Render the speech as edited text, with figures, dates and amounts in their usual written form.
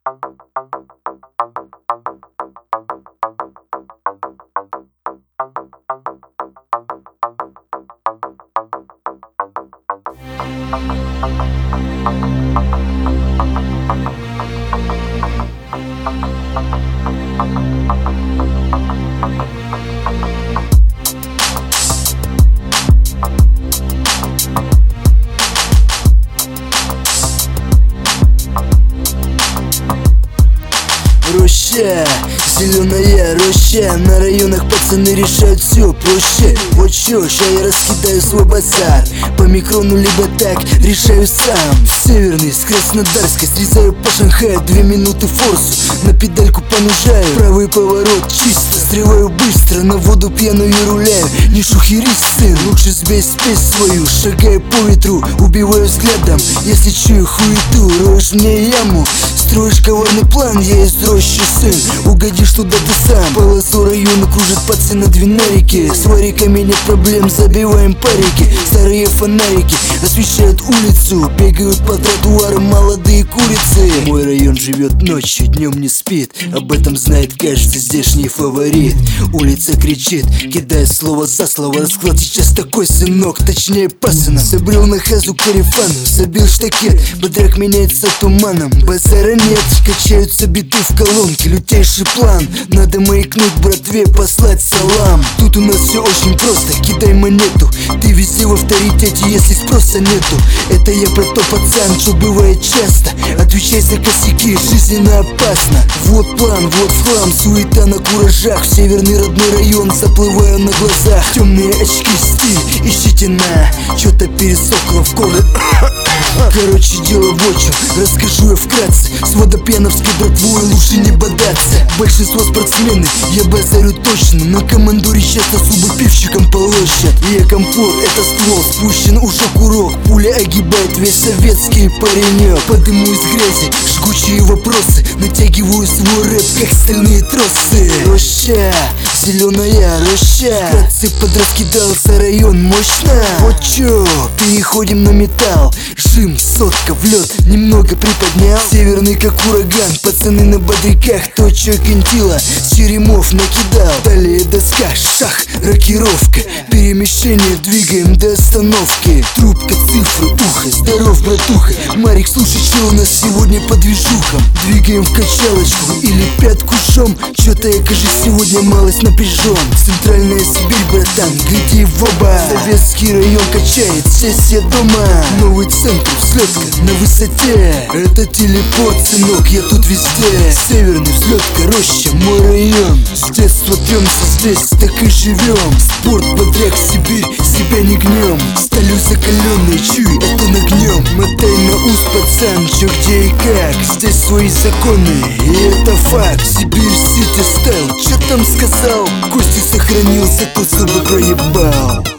Роща, зеленая роща. На районах пацаны решают все проще. Вот чё, ща я раскидаю свой базар. По микрону либо так решаю сам. Северный с Краснодарской срезаю по Шанхаю. 2 минуты форсу, на педальку понужаю. Правый поворот чисто, срываю быстро. На воду пьяную руляю, не шухерись, сын. Лучше сбей спесь свою, шагаю по ветру. Убиваю взглядом, если чую хуету. Роешь мне яму, строишь коварный план. Я из рощи, сын, угодишь туда ты сам. По лазу района кружат пацаны двинарики. С вариками нет проблем, забиваем парики. Старые фонарики освещают улицу. Бегают по тротуарам молодые курицы. Мой район живет ночью, днем не спит. Об этом знает каждый здешний фаворит. Улица кричит, кидая слово за слово. Расклад сейчас такой, сынок, точнее пасынок. Собрел на хазу карифану, забил штакет. Бодряк меняется туманом, базара нет. Качаются биты в колонке, лютейший план. Надо маякнуть братве, послать салам. Тут у нас все очень просто, кидай монету. Ты везде в авторитете, если спроса нету. Это я про то, пацан, что бывает часто. Отвечай за косяки, жизненно опасно. Вот план, вот хлам, суета на куражах. В северный родной район заплываю на глазах. Темные очки, стиль, ищите на. Что-то пересохло в горле. Короче, дело в чем, расскажу я вкратце. С водопьяновской братвой лучше не бодаться. Большинство спортсмены, я базарю точно. На командуре сейчас особо пивщиком полощат. Я компот, это ствол, спущен уже курок. Пуля огибает весь советский паренек. Подыму из грязи жгучие вопросы. Натягиваю свой рэп, как стальные тросы. Роща, зеленая роща. Вкратце подраскидался район мощно. Вот чё, переходим на металл. Жим, сотка в лед, немного приподнял. Северный как ураган, пацаны на бодряках. Точек интила, с черемов накидал. Далее доска, шах, рокировка. Перемещение двигаем до остановки. Трубка, цифры, ухо, здоров, братуха. Марик, слушай, что у нас сегодня по движухам. Двигаем в качалочку или пятку жжем. Чё-то я, кажется, сегодня малость напряжен. Центральная Сибирь, братан, гляди в оба. Советский район качает, сессия дома. Новый центр, взлетка на высоте. Это телепорт, сынок, я тут везде. Северный взлетка, роща, мой район. С детства трёмся здесь, так и живем. Спорт, бодряк, Сибирь, себя не гнем. Сталью закаленной, чуй, это нагнем. Мотай на ус, пацан, чё, где и как. Здесь свои законы, и это факт. Сибирь, сити, стайл, чё там сказал? Кости сохранился, тут зубы проебал.